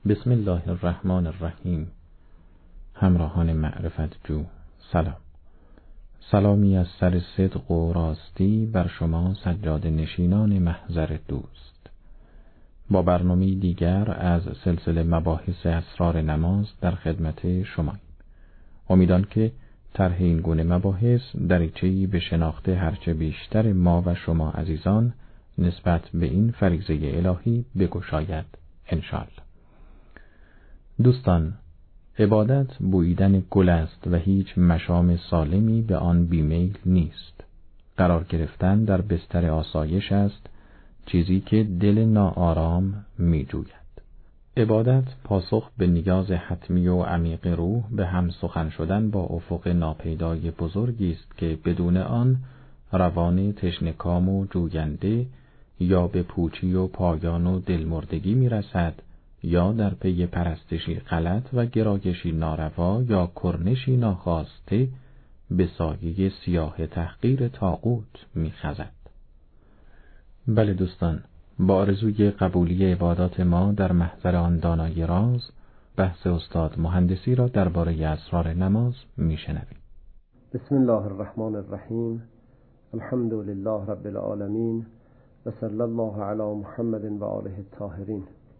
بسم الله الرحمن الرحیم. همراهان معرفت جو، سلام. سلامی از سر صدق و راستی بر شما سجاده نشینان محضر دوست. با برنامه دیگر از سلسله مباحث اسرار نماز در خدمت شماییم. امیدوارم که طرح این گونه مباحث دریچه‌ای به شناخت هرچه بیشتر ما و شما عزیزان نسبت به این فریضه الهی بگشاید انشاءالله. دوستان، عبادت بوییدن گل است و هیچ مشام سالمی به آن بیمیل نیست. قرار گرفتن در بستر آسایش است چیزی که دل ناآرام می جوید. عبادت پاسخ به نیاز حتمی و عمیق روح به هم سخن شدن با افق ناپیدای بزرگی است که بدون آن روان تشنه‌کام و جوینده یا به پوچی و پایان و دلمردگی می رسد یا در پی پرستشی غلط و گرایشی ناروا یا کرنشی ناخواسته به سایه سیاه تحقیر طاغوت می‌خزد. بله دوستان، با آرزوی قبولی عبادات ما در محضر آن دانای راز، بحث استاد مهندسی را درباره اسرار نماز میشنویم. بسم الله الرحمن الرحیم. الحمد لله رب العالمین و صلی الله علی محمد و آله الطاهرین.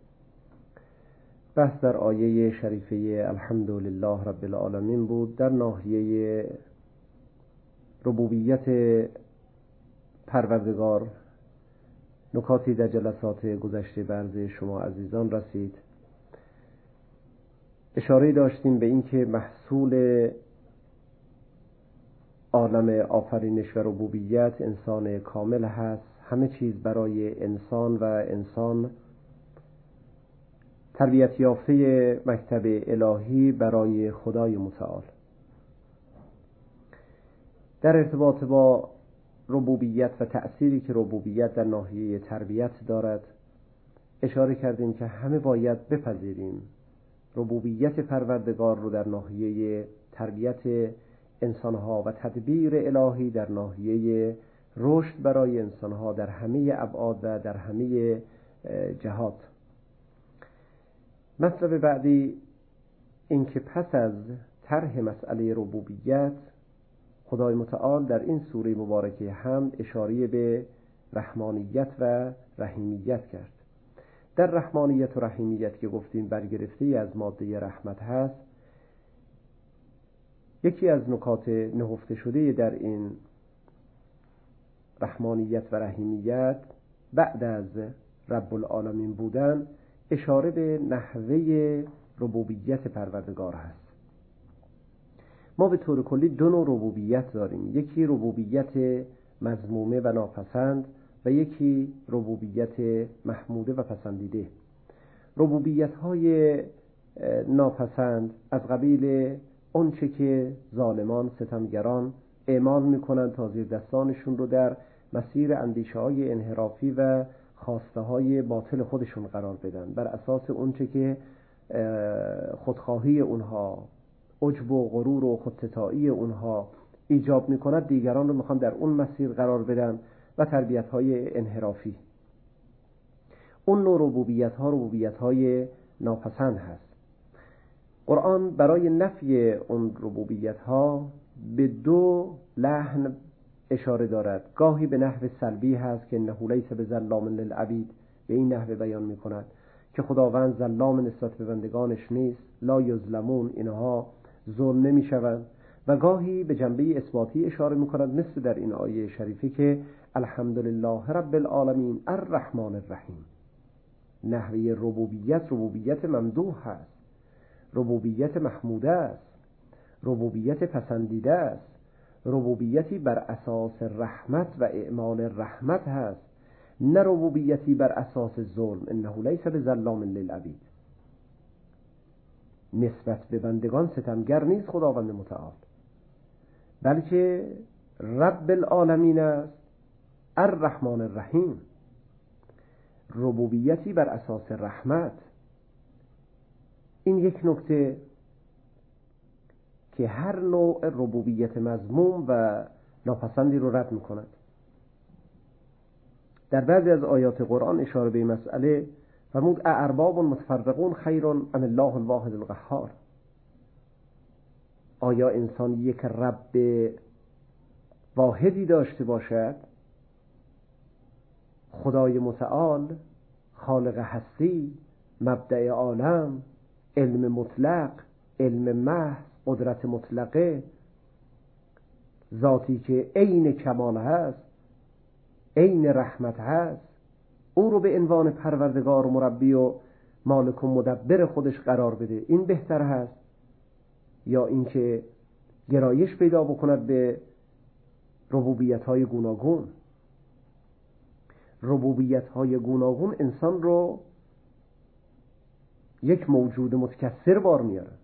بحث در آیه شریفه الحمد لله رب العالمین بود در ناحیه ربوبیت پروردگار. نکاتی در جلسات گذشته به عرض شما عزیزان رسید. اشاره داشتیم به اینکه محصول عالم آفرینش و ربوبیت انسان کامل هست. همه چیز برای انسان و انسان تربیت یافته مکتب الهی برای خدای متعال. در ارتباط با ربوبیت و تأثیری که ربوبیت در ناحیه تربیت دارد اشاره کردیم که همه باید بپذیریم ربوبیت پروردگار رو در ناحیه تربیت انسانها و تدبیر الهی در ناحیه رشد برای انسانها در همه ابعاد و در همه جهات. مطلب بعدی این که پس از طرح مسئله ربوبیت خدای متعال در این سوره مبارکه حمد اشاره به رحمانیت و رحیمیت کرد. در رحمانیت و رحیمیت که گفتیم برگرفته از ماده رحمت هست، یکی از نکات نهفته شده در این رحمانیت و رحیمیت بعد از رب العالمین بودن اشاره به نحوه ربوبیت پروردگار هست. ما به طور کلی دو نوع ربوبیت داریم، یکی ربوبیت مذمومه و ناپسند و یکی ربوبیت محموده و پسندیده. ربوبیت های ناپسند از قبیل آنچه که ظالمان ستمگران اعمال میکنند تا زیر دستانشون رو در مسیر اندیشه های انحرافی و خواسته های باطل خودشون قرار بدن، بر اساس اونچه که خودخواهی اونها، عجب و غرور و خودستایی اونها ایجاب میکند، دیگران رو میخوان در اون مسیر قرار بدن و تربیت های انحرافی. اون نوع ربوبیت های ناپسند هست. قرآن برای نفی اون ربوبیت ها به دو لحن اشاره دارد. گاهی به نحو سلبی هست که انه لیس بظلام للعبید، به این نحو بیان می کند که خداوند ظلام نسبت به بندگانش نیست، لا یظلمون، اینها ظلم نمی شوند. و گاهی به جنبه اثباتی اشاره می کند، مثل در این آیه شریفی که الحمدلله رب العالمین الرحمن الرحیم. نحوه ربوبیت ممدوح هست، ربوبیت محموده است، ربوبیت پسندیده است، ربوبیتی بر اساس رحمت و اعمال رحمت هست، نه ربوبیتی بر اساس ظلم. انه لیس بظلام للعبید. نسبت به بندگان ستمگر نیست خداوند متعال، بلکه رب العالمین است، الرحمن الرحیم. ربوبیتی بر اساس رحمت. این یک نکته که هر نوع ربوبیت مذموم و ناپسندی رو رد می‌کند. در بعضی از آیات قرآن اشاره به مسئله فرمود ارباب متفرقون خیر ام الله الواحد القهار. آیا انسان یک رب واحدی داشته باشد، خدای متعال، خالق هستی، مبدأ عالم، علم مطلق، علم محض، قدرت مطلقه، ذاتی که عین کمال هست، عین رحمت هست، او رو به عنوان پروردگار و مربی و مالک و مدبر خودش قرار بده، این بهتر هست یا اینکه گرایش پیدا بکند به ربوبیت‌های گوناگون؟ ربوبیت‌های گوناگون انسان رو یک موجود متکثر بار میارد.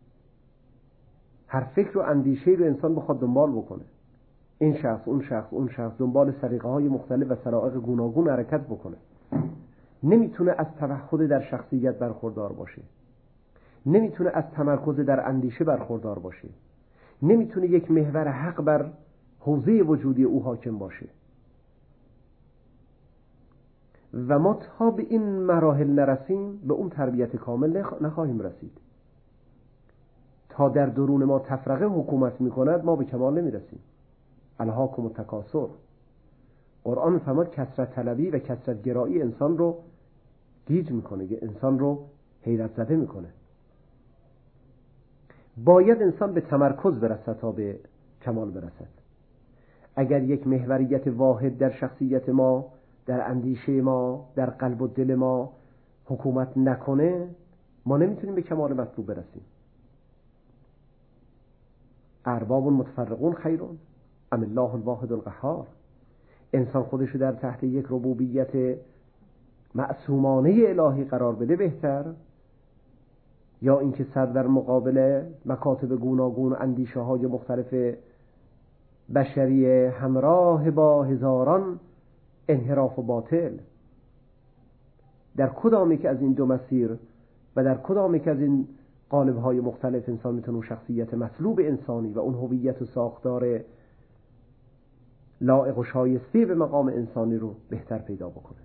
هر فکر و اندیشه رو انسان بخواد دنبال بکنه، این شخص اون شخص اون شخص، دنبال سریقه‌های مختلف و سرائق گوناگون حرکت بکنه، نمیتونه از توحد در شخصیت برخوردار باشه، نمیتونه از تمرکز در اندیشه برخوردار باشه، نمیتونه یک محور حق بر حوزه وجودی او حاکم باشه. و ما تا به این مراحل نرسیم به اون تربیت کامل نخواهیم رسید. تا در درون ما تفرقه حکومت میکند ما به کمال نمیرسیم. الهاکم التکاثر. قرآن فرمود کثرت طلبی و کثرت گرایی انسان رو گیج میکنه، انسان رو حیرت زده میکنه. باید انسان به تمرکز برسد تا به کمال برسد. اگر یک محوریت واحد در شخصیت ما، در اندیشه ما، در قلب و دل ما حکومت نکنه، ما نمیتونیم به کمال مطلوب برسیم. ارباب متفرقون خیرون ام الله الواحد القهار. انسان خودش رو در تحت یک ربوبیت معصومانه الهی قرار بده بهتر، یا اینکه سر در مقابل مکاتب گوناگون اندیشه های مختلف بشریه همراه با هزاران انحراف و باطل، در کدامی که از این دو مسیر و در کدامی که از این قالب‌های مختلف انسان میتونه شخصیت مطلوب انسانی و اون هویت و ساختار لایق و شایسته به مقام انسانی رو بهتر پیدا بکنه.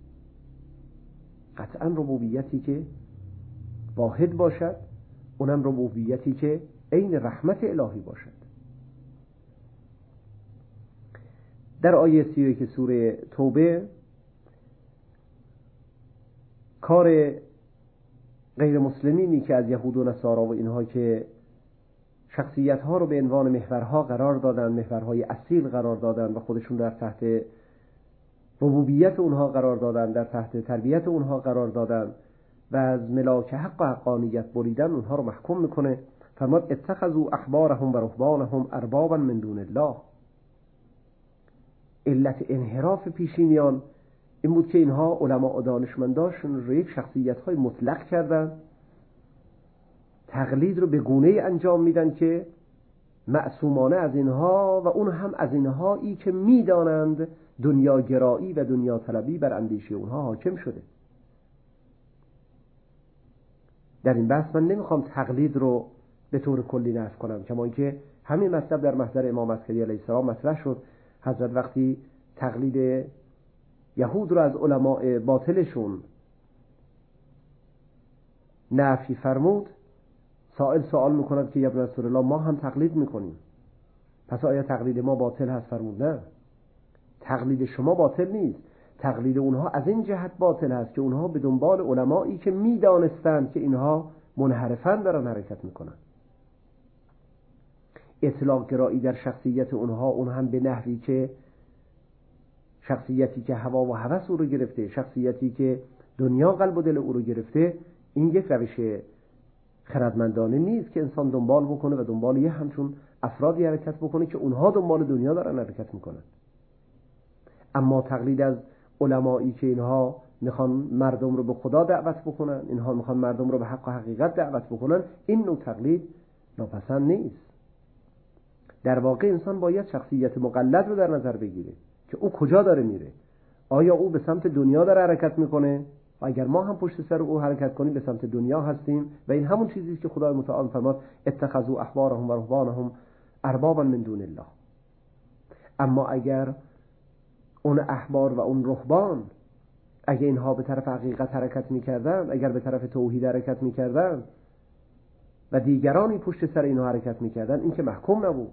قطعا ربوبیتی که واحد باشد، اونم ربوبیتی که عین رحمت الهی باشد. در آیه 31 سوره توبه کار غیر مسلمینی که از یهود و نصارا و اینها که شخصیت‌ها رو به عنوان محورها قرار دادن، محورهای اصیل قرار دادن و خودشون در تحت ربوبیت اونها قرار دادن، در تحت تربیت اونها قرار دادن و از ملاک حق و حقانیت بریدن، اونها رو محکوم میکنه. فرمود اتخذوا احبارهم و رهبانهم اربابا من دون الله. علت انحراف پیشینیان این بود که اینها علما و دانشمنداشون رو یک شخصیت‌های مطلق کردن، تقلید رو به گونه‌ای انجام میدن که معصومانه از اینها و اون هم از اینهایی که میدانند دنیاگرایی و دنیا طلبی بر اندیشه اونها حاکم شده. در این بحث من نمیخوام تقلید رو به طور کلی نفی کنم، کما اینکه همین مطلب در محضر امام عسکری علیه السلام مطرح شد. حضرت وقتی تقلید یهود رو از علماء باطلشون نفی فرمود، سائل سوال میکند که یا رسول الله ما هم تقلید میکنیم، پس آیا تقلید ما باطل هست؟ فرمود نه، تقلید شما باطل نیست، تقلید اونها از این جهت باطل هست که اونها به دنبال علمایی که میدانستند که اینها منحرفن دارن حرکت میکنن. اطلاق گرایی در شخصیت اونها، اون هم به نحوی که شخصیتی که هوا و هوس او رو گرفته، شخصیتی که دنیا قلب و دل او رو گرفته، این یک روش خردمندانه نیست که انسان دنبال بکنه و دنبال یه همچون افرادی حرکت بکنه که اونها دنبال دنیا دارن حرکت میکنن. اما تقلید از علمایی که اینها میخوان مردم رو به خدا دعوت بکنن، اینها میخوان مردم رو به حق و حقیقت دعوت بکنن، این نوع تقلید ناپسند نیست. در واقع انسان باید شخصیت مقلد رو در نظر بگیره که او کجا داره میره. آیا او به سمت دنیا داره حرکت میکنه؟ و اگر ما هم پشت سر او حرکت کنیم به سمت دنیا هستیم و این همون چیزی که خدای متعال فرمود اتخذوا احبارهم و رهبانهم اربابا من دون الله. اما اگر اون احبار و اون رهبان اگه اینها به طرف حقیقت حرکت میکردن، اگر به طرف توحید حرکت میکردن و دیگرانی پشت سر اینها حرکت میکردن، این که محکوم نبود.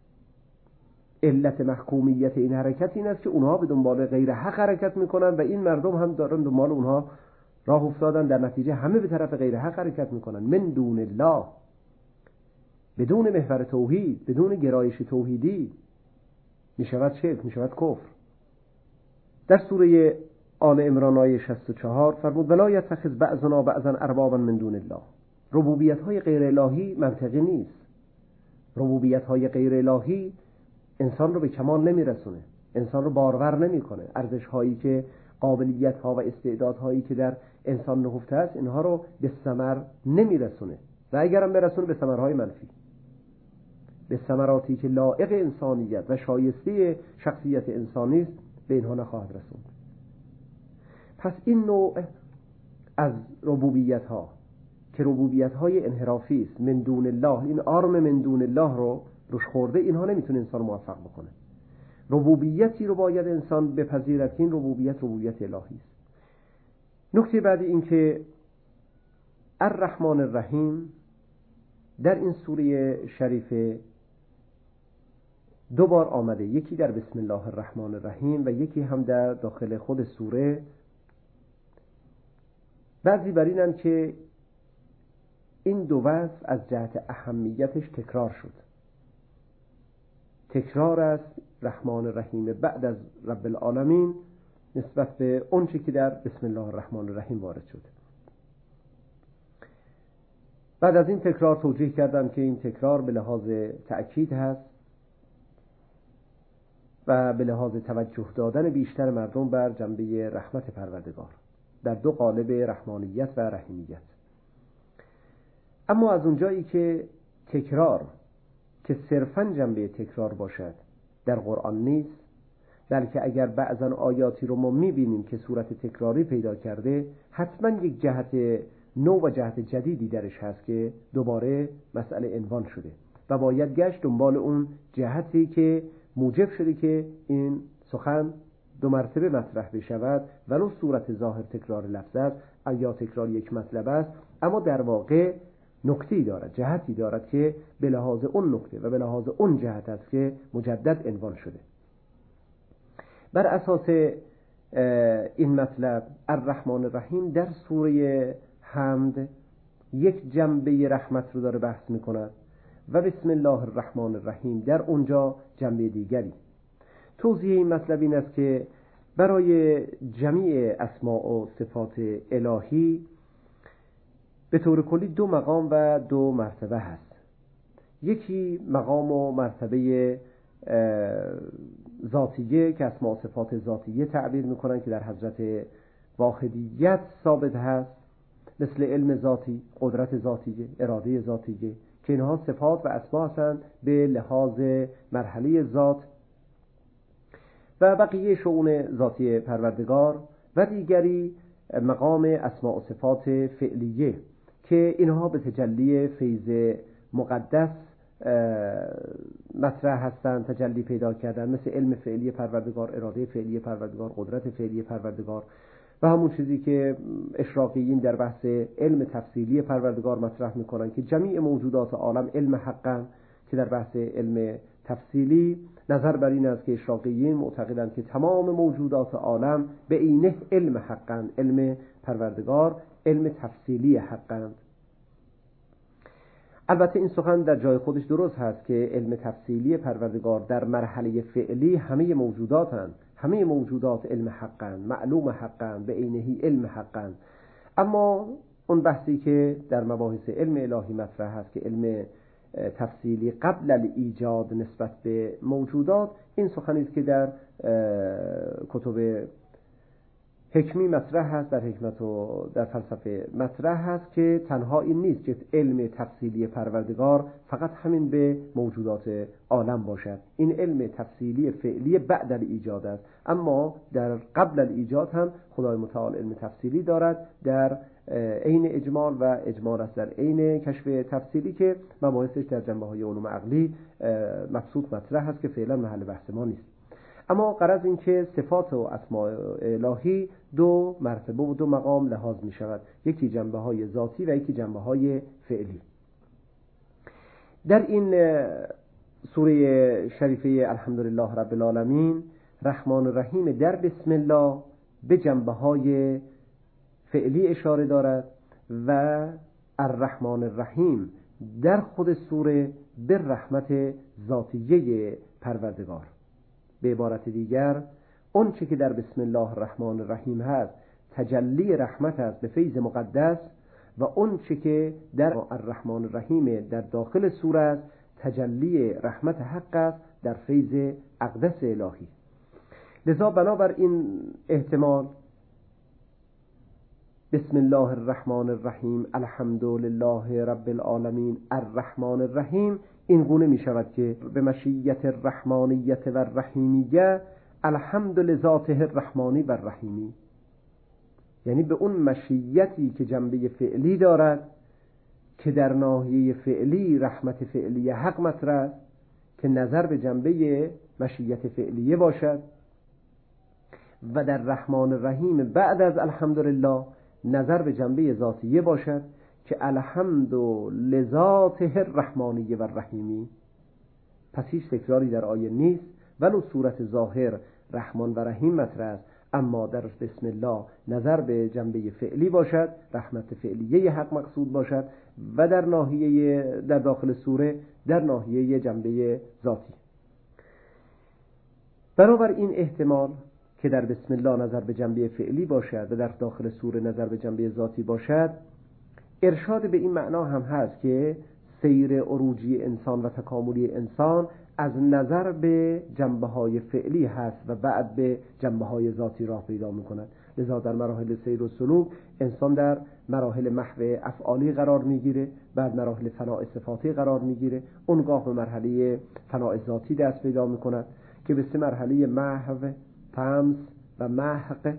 علت محکومیت این حرکت این است که اونها به دنبال غیر حق حرکت میکنن و این مردم هم دارن دنبال اونها راه افتادن، در نتیجه همه به طرف غیر حق حرکت میکنن. من دون الله، بدون محور توحید، بدون گرایش توحیدی میشود شرک، میشود کفر. در سوره آل عمران آیه 64 فرمود ولا یتخذ بعضنا بعضا اربابا من دون الله. ربوبیت های غیر الهی منطقی نیست. ربوبیت های غیر الهی انسان رو به کمال نمیرسونه، انسان رو بارور نمیکنه. ارزش هایی که، قابلیت ها و استعداد هایی که در انسان نهفته است، اینها رو به ثمر نمیرسونه و اگرم برسونه به ثمرهای منفی، به ثمراتی که لایق انسانیت و شایسته شخصیت انسانی است به اینها نخواهد رسوند. پس این نوع از ربوبیت ها که ربوبیت های انحرافی است، من دون الله، این آرم من دون الله رو روش خورده، اینها نمیتونه انسان موفق بکنه. ربوبیتی رو باید انسان بپذیرد که این ربوبیت الهی است. نکته بعدی این که الرحمن الرحیم در این سوره شریفه دو بار آمده، یکی در بسم الله الرحمن الرحیم و یکی هم در داخل خود سوره. بعضی بر اینن که این دو وصف از جهت اهمیتش تکرار شد. تکرار است رحمان الرحیم بعد از رب العالمین نسبت به اون چی که در بسم الله الرحمن الرحیم وارد شد. بعد از این تکرار توجیه کردم که این تکرار به لحاظ تأکید هست و به لحاظ توجه دادن بیشتر مردم بر جنبه رحمت پروردگار در دو قالب رحمانیت و رحیمیت. اما از اونجایی که تکرار که صرفاً جنبه تکرار باشد در قرآن نیست، بلکه اگر بعضاً آیاتی رو ما میبینیم که صورت تکراری پیدا کرده، حتما یک جهت نو و جهت جدیدی درش هست که دوباره مسئله عنوان شده و باید گشت دنبال اون جهتی که موجب شده که این سخن دو مرتبه مطرح بشود، ولو صورت ظاهر تکرار لفظ است یا تکرار یک مطلب است، اما در واقع نکته‌ای دارد، جهتی دارد که به لحاظ اون نکته و به لحاظ اون جهت است که مجدد عنوان شده. بر اساس این مطلب الرحمن الرحیم در سوره حمد یک جنبه رحمت رو داره بحث می‌کند و بسم الله الرحمن الرحیم در اونجا جنبه دیگری. توضیح این مطلب این است که برای جمیع اسماء و صفات الهی به طور کلی دو مقام و دو مرتبه هست. یکی مقام و مرتبه ذاتیه که اسماء و صفات ذاتیه تعبیر میکنن که در حضرت واحدیت ثابت هست، مثل علم ذاتی، قدرت ذاتیه، اراده ذاتیه، که اینها صفات و اسما هستند به لحاظ مرحله ذات و بقیه شؤون ذاتی پروردگار. و دیگری مقام اسماء و صفات فعلیه که اینها به تجلی فیض مقدس مطرح هستند، تجلی پیدا کردن، مثل علم فعلی پروردگار، اراده فعلی پروردگار، قدرت فعلی پروردگار و همون چیزی که اشراقیین در بحث علم تفصیلی پروردگار مطرح میکنن که جمیع موجودات عالم علم حقا، که در بحث علم تفصیلی نظر بر این است که اشراقیین معتقدند که تمام موجودات عالم به عینه علم حقا، علم پروردگار علم تفصیلی حقا. البته این سخن در جای خودش درست هست که علم تفصیلی پروردگار در مرحله فعلی همه موجوداتند، همه موجودات علم حقا، معلوم حقا، به عینه علم حقا. اما اون بحثی که در مباحث علم الهی مطرح هست که علم تفصیلی قبل الایجاد نسبت به موجودات، این سخنی است که در کتب حکمی مطرح هست، در حکمت و در فلسفه مطرح هست که تنها این نیست که علم تفصیلی پروردگار فقط همین به موجودات عالم باشد، این علم تفصیلی فعلی بعد الایجاد است، اما در قبل الایجاد هم خدای متعال علم تفصیلی دارد در عین اجمال و اجمال است در عین کشف تفصیلی که مباحثش در جنبه‌های علوم عقلی مبسوط مطرح هست که فعلا محل بحث ما نیست. اما غرض این که صفات و اسماء الهی دو مرتبه و دو مقام لحاظ می شود، یکی جنبه های ذاتی و یکی جنبه های فعلی. در این سوره شریفه الحمدلله رب العالمین رحمان الرحیم در بسم الله به جنبه های فعلی اشاره دارد و الرحمن الرحیم در خود سوره به رحمت ذاتیه پروردگار. به عبارت دیگر اون چه که در بسم الله الرحمن الرحیم هست تجلی رحمت است به فیض مقدس و اون چه که در الرحمن الرحیم در داخل سوره است تجلی رحمت حق است در فیض اقدس الهی. لذا بنابر این احتمال بسم الله الرحمن الرحیم الحمد لله رب العالمین الرحمن الرحیم این گونه می شود که به مشیت الرحمانیت و الرحیمیه الحمد لذاته الرحمانی و الرحیمی، یعنی به اون مشیتی که جنبه فعلی دارد که در ناحیه فعلی رحمت فعلی حق مطرح است که نظر به جنبه مشیت فعلیه باشد و در رحمان الرحیم بعد از الحمدلله نظر به جنبه ذاتیه باشد که الحمد لذاته الرحمانیه و الرحیمی. پس هیچ تکراری در آیه نیست، ولو صورت ظاهر رحمان و رحیم مطرح است، اما در بسم الله نظر به جنبه فعلی باشد، رحمت فعلیه حق مقصود باشد و در ناحیه در داخل سوره در ناحیه جنبه ذاتی. بنابر این احتمال که در بسم الله نظر به جنبه فعلی باشد و در داخل سوره نظر به جنبه ذاتی باشد، ارشاد به این معنا هم هست که سیر عروجی انسان و تکاملی انسان از نظر به جنبه‌های فعلی هست و بعد به جنبه‌های ذاتی راه پیدا می‌کند. لذا در مراحل سیر و سلوک انسان در مراحل محو افعالی قرار می‌گیره، بعد مراحل فناء صفاتی قرار می‌گیره، اونگاه به مرحله فناء ذاتی دست پیدا می‌کند که به سه مرحله محو، طمس و محق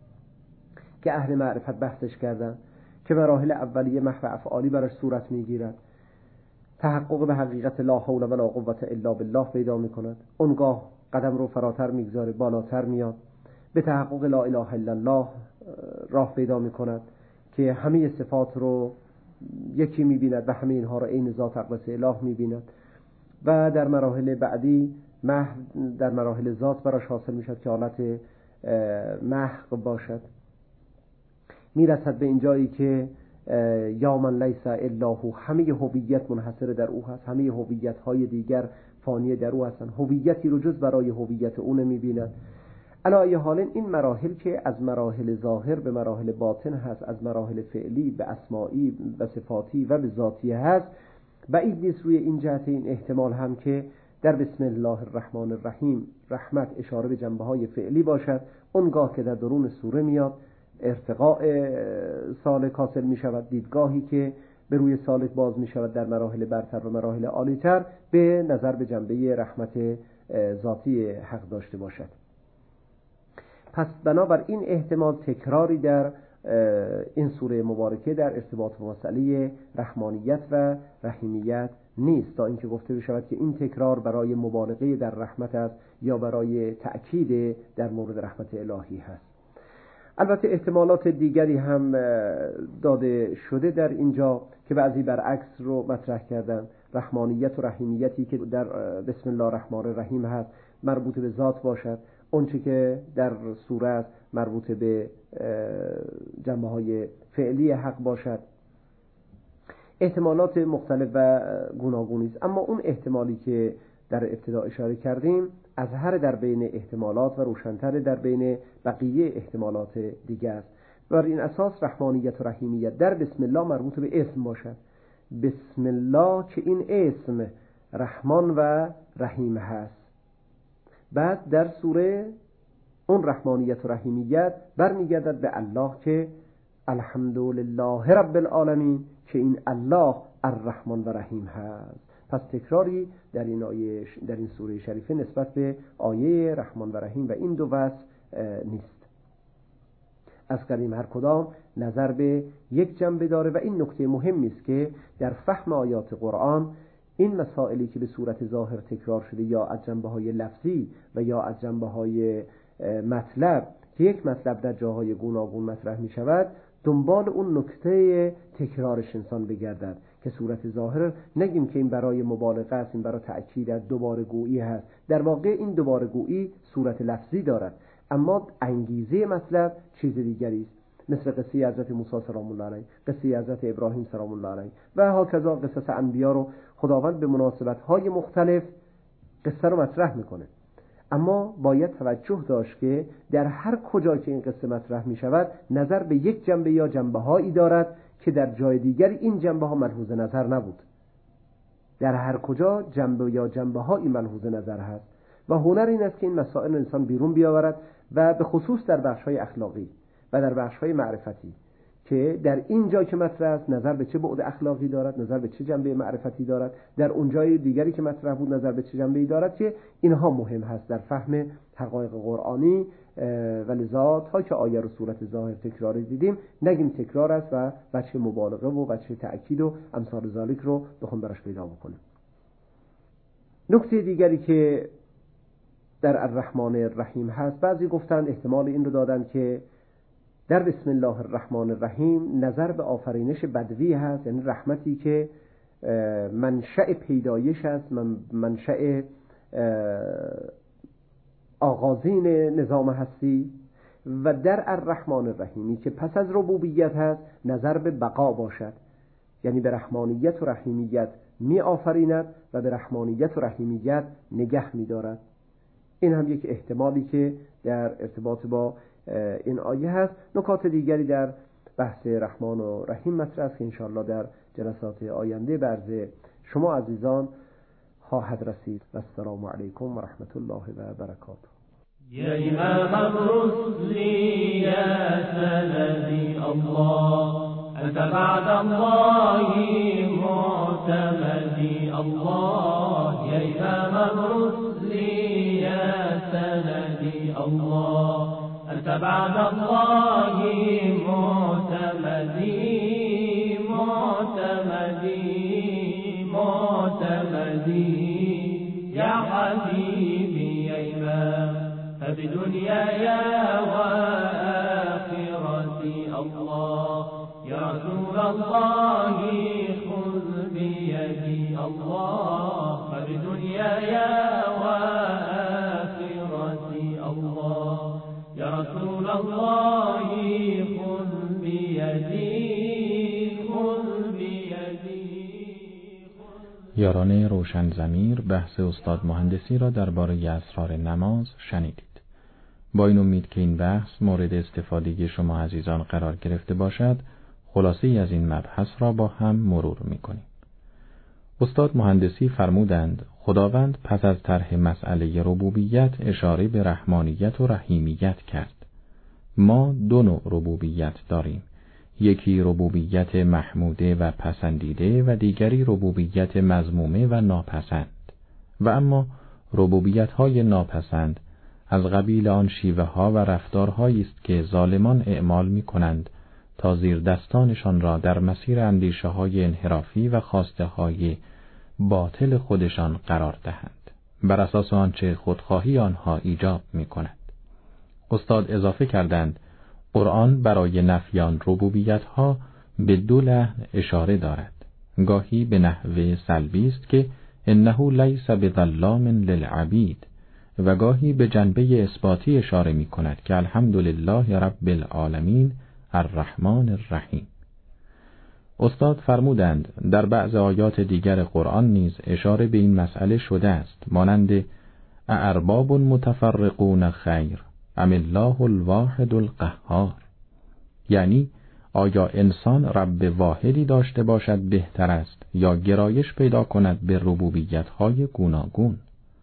که اهل معرفت بحثش کردن، که مراحل اولیه محو افعالی براش صورت می‌گیرد، تحقق به حقیقت لا حول ولا قوة الا بالله پیدا می‌کند، اونگاه قدم رو فراتر می‌گذاره، بالاتر میاد، به تحقق لا اله الا الله راه پیدا می‌کند که همه صفات رو یکی می‌بیند و همه اینها رو عین ذات اقدس اله می‌بیند و در مراحل بعدی در مراحل ذات براش حاصل میشد که حالت محق باشد. میرسد به اینجایی که یا من لیس الا هو، همه هویت منحصر در او هست، همه هویت های دیگر فانی در او هستند، هویتی رو جز برای هویت او نمی‌بیند. علی ای حال این مراحل که از مراحل ظاهر به مراحل باطن هست، از مراحل فعلی به اسماعی و صفاتی و به ذاتی هست، بعید نیست روی این جهت این احتمال هم که در بسم الله الرحمن الرحیم رحمت اشاره به جنبه‌های فعلی باشد، اونگاه که در درون سوره میاد ارتقاء سالک حاصل می شود، دیدگاهی که به روی سالک باز می شود در مراحل برتر و مراحل عالی‌تر به نظر به جنبه رحمت ذاتی حق داشته باشد. پس بنابر این احتمال تکراری در این سوره مبارکه در ارتباط با مسئله رحمانیت و رحیمیت نیست، تا اینکه گفته بشود که این تکرار برای مبالغه در رحمت است یا برای تأکید در مورد رحمت الهی هست. البته احتمالات دیگری هم داده شده در اینجا که بعضی برعکس رو مطرح کردن. رحمانیت و رحیمیتی که در بسم الله الرحمن الرحیم هست مربوط به ذات باشد، اون چی که در سوره است مربوط به جنبه‌های فعلی حق باشد. احتمالات مختلف و گوناگونی است، اما اون احتمالی که در ابتدا اشاره کردیم اظهر در بین احتمالات و روشن‌تر در بین بقیه احتمالات دیگه است. بر این اساس رحمانیت و رحیمیت در بسم الله مربوط به اسم باشد. بسم الله که این اسم رحمان و رحیم هست، بعد در سوره اون رحمانیت و رحیمیت برمیگردد به الله که الحمدلله رب العالمین که این الله الرحمن و رحیم هست. پس تکراری در این سوره شریفه نسبت به آیه رحمان و رحیم و این دو وصف نیست. از قدیم هر کدام نظر به یک جنبه داره و این نکته مهمی است که در فهم آیات قرآن این مسائلی که به صورت ظاهر تکرار شده یا از جنبه‌های لفظی و یا از جنبه‌های مطلب که یک مطلب در جاهای گوناگون مطرح می شود، دنبال اون نکته تکرارش انسان بگردد که صورت ظاهر نگیم که این برای مبالغه است، این برای تأکید از دوباره گویی هست. در واقع این دوباره گویی صورت لفظی دارد، اما انگیزه مطلب چیز دیگری است. مثل قصه حضرت موسی سلام الله علیه، قصه حضرت ابراهیم سلام الله علیه و هاکذا قصص انبیا رو خداوند به مناسبت‌های مختلف قصه رو مطرح میکنه. اما باید توجه داشت که در هر کجا که این قصه مطرح می شود نظر به یک جنبه یا جنبه هایی دارد که در جای دیگر این جنبه ها ملحوظ نظر نبود. در هر کجا جنبه یا جنبه هایی ملحوظ نظر هست و هنر این است که این مسائل انسان بیرون بیاورد و به خصوص در بخش های اخلاقی و در بخش های معرفتی که در این جای که مطرح است نظر به چه بعد اخلاقی دارد، نظر به چه جنبه معرفتی دارد، در اون جای دیگری که مطرح بود نظر به چه جنبه‌ای دارد، که اینها مهم هست در فهم حقایق قرآنی. و لذا تا که آیه رو صورت ظاهر تکرار دیدیم نگیم تکرار است و وجه مبالغه و وجه تأکید و امثال ذالک رو بخوام براش پیدا بکنیم. نکته دیگری که در الرحمن الرحیم هست، بعضی گفتند احتمال این رو دادن که در بسم الله الرحمن الرحیم نظر به آفرینش بدوی هست، یعنی رحمتی که منشأ پیدایش است، منشأ آغازین نظام هستی، و در الرحمن الرحیمی که پس از ربوبیت هست نظر به بقا باشد، یعنی به رحمانیت و رحیمیت می آفریند و به رحمانیت و رحیمیت نگه می دارد. این هم یک احتمالی که در ارتباط با این آیه هست. نکات دیگری در بحث رحمان و رحیم مطرح است که انشاءالله در جلسات آینده به عرض شما عزیزان خواهد رسید. و السلام علیکم و رحمت الله و برکاته. يا إمام الرسل يا سندي الله، أنت بعد الله معتمدي الله. يا إمام الرسل يا سندي الله، أنت بعد الله معتمدي يا حبيبي يا إمام فبدنياي وآخرتي الله. يا رسول الله خذ بيدي الله، فبدنياي وآخرتي الله. يا رسول الله خذ بيدي خذ بيدي. یاران روشن ضمیر بحث استاد مهندسی را درباره اسرار نماز شنیدید. با این امید که این بحث مورد استفاده شما عزیزان قرار گرفته باشد، خلاصه از این مبحث را با هم مرور می‌کنیم. استاد مهندسی فرمودند خداوند پس از طرح مسئله ربوبیت اشاره به رحمانیت و رحیمیت کرد. ما دو نوع ربوبیت داریم، یکی ربوبیت محموده و پسندیده و دیگری ربوبیت مذمومه و ناپسند. و اما ربوبیت‌های ناپسند از قبیل آن شیوه ها و رفتارهایی است که ظالمان اعمال می کنند تا زیر دستانشان را در مسیر اندیشه های انحرافی و خواسته های باطل خودشان قرار دهند، بر اساس آنچه خودخواهی آنها ایجاب می کند. استاد اضافه کردند قرآن برای نفی آن ربوبیت ها به دو لحن اشاره دارد، گاهی به نحو سلبی است که انه لیس بظلام للعبید و گاهی به جنبه اثباتی اشاره می کند که الحمدلله رب العالمین الرحمن الرحیم. استاد فرمودند در بعض آیات دیگر قرآن نیز اشاره به این مسئله شده است، مانند اارباب متفرقون خیر ام الله الواحد القهار، یعنی آیا انسان رب واحدی داشته باشد بهتر است یا گرایش پیدا کند به ربوبیت‌های گوناگون.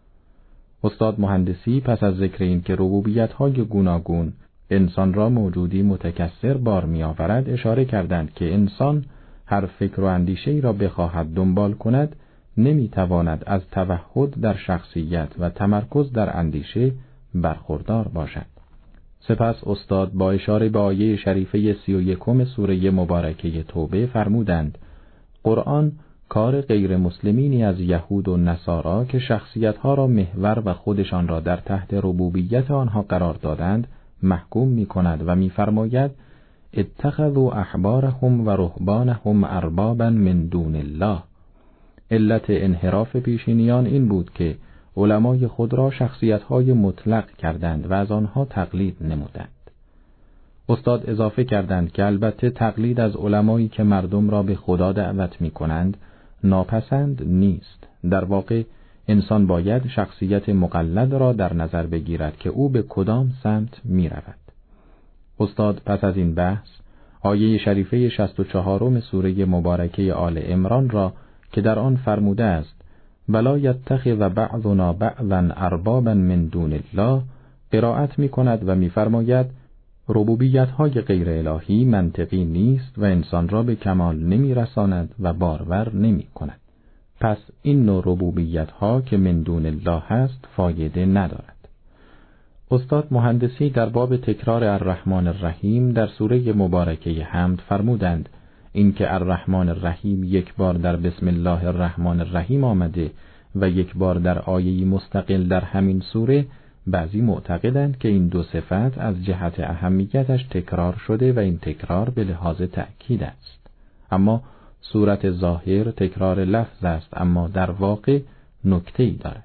استاد مهندسی پس از ذکر این که ربوبیت‌های گوناگون انسان را موجودی متکثر بار می‌آورد اشاره کردند که انسان هر فکر و اندیشه‌ای را بخواهد دنبال کند نمی‌تواند از توحد در شخصیت و تمرکز در اندیشه برخوردار باشد. سپس استاد با اشاره به آیه شریفه 31 سوره مبارکه توبه فرمودند قرآن کار غیر مسلمینی از یهود و نصارا که شخصیتها را محور و خودشان را در تحت ربوبیت آنها قرار دادند محکوم می کند و می فرماید اتخذوا احبارهم و رهبانهم اربابا من دون الله. علت انحراف پیشینیان این بود که علمای خود را شخصیتهای مطلق کردند و از آنها تقلید نمودند. استاد اضافه کردند که البته تقلید از علمایی که مردم را به خدا دعوت می کنند ناپسند نیست. در واقع انسان باید شخصیت مقلد را در نظر بگیرد که او به کدام سمت می رود. استاد پس از این بحث آیه شریفه 64 سوره مبارکه آل عمران را که در آن فرموده است ولا یتخذ بعضنا بعضا اربابا من دون الله قرائت می کند و می فرماید ربوبیت‌های غیر الهی منطقی نیست و انسان را به کمال نمی رساند و بارور نمی کند. پس این نوع ربوبیت‌ها که من دون الله هست فایده ندارد. استاد مهندسی در باب تکرار الرحمن الرحیم در سوره مبارکه حمد فرمودند اینکه الرحمن الرحیم یک بار در بسم الله الرحمن الرحیم آمده و یک بار در آیه مستقل در همین سوره، بعضی معتقدند که این دو صفت از جهت اهمیتش تکرار شده و این تکرار به لحاظ تأکید است. اما صورت ظاهر تکرار لفظ است، اما در واقع نکته‌ای دارد.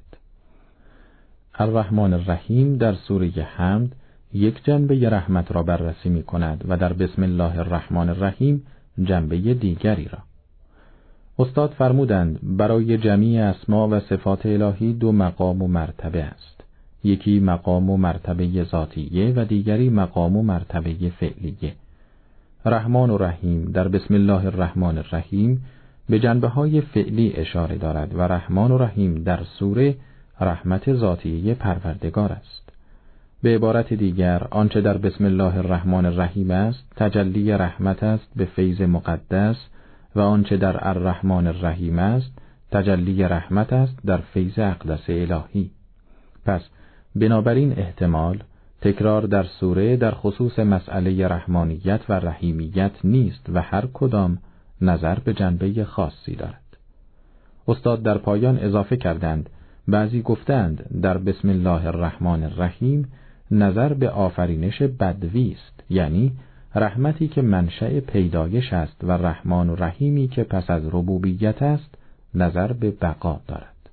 الرحمن الرحیم در سوره حمد یک جنبه رحمت را بررسی می کند و در بسم الله الرحمن الرحیم جنبه دیگری را. استاد فرمودند برای جمیع اسما و صفات الهی دو مقام و مرتبه است. یکی مقام و مرتبه ذاتیه و دیگری مقام و مرتبه فعلیه. رحمان و رحیم در بسم الله الرحمن الرحیم به جنبه‌های فعلی اشاره دارد و رحمان و رحیم در سوره رحمت ذاتیه پروردگار است. به عبارت دیگر آنچه در بسم الله الرحمن الرحیم است تجلی رحمت است به فیض مقدس و آنچه در الرحمن الرحیم است تجلی رحمت است در فیض اقدس الهی. پس بنابراین احتمال تکرار در سوره در خصوص مسئله رحمانیت و رحیمیت نیست و هر کدام نظر به جنبه خاصی دارد. استاد در پایان اضافه کردند بعضی گفتند در بسم الله الرحمن الرحیم نظر به آفرینش بدوی است، یعنی رحمتی که منشأ پیدایش است و رحمان و رحیمی که پس از ربوبیت است نظر به بقا دارد.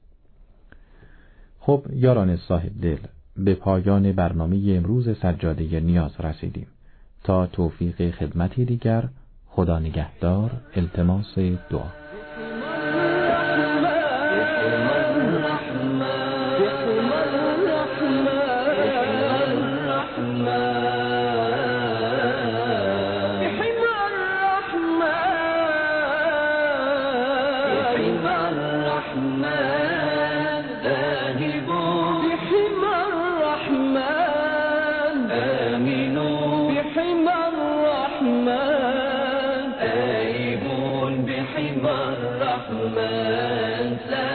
خب یاران صاحب دل، به پایان برنامه امروز سجاده نیاز رسیدیم. تا توفیق خدمتی دیگر، خدا نگهدار. التماس دعا. آیبون بحمى الرحمن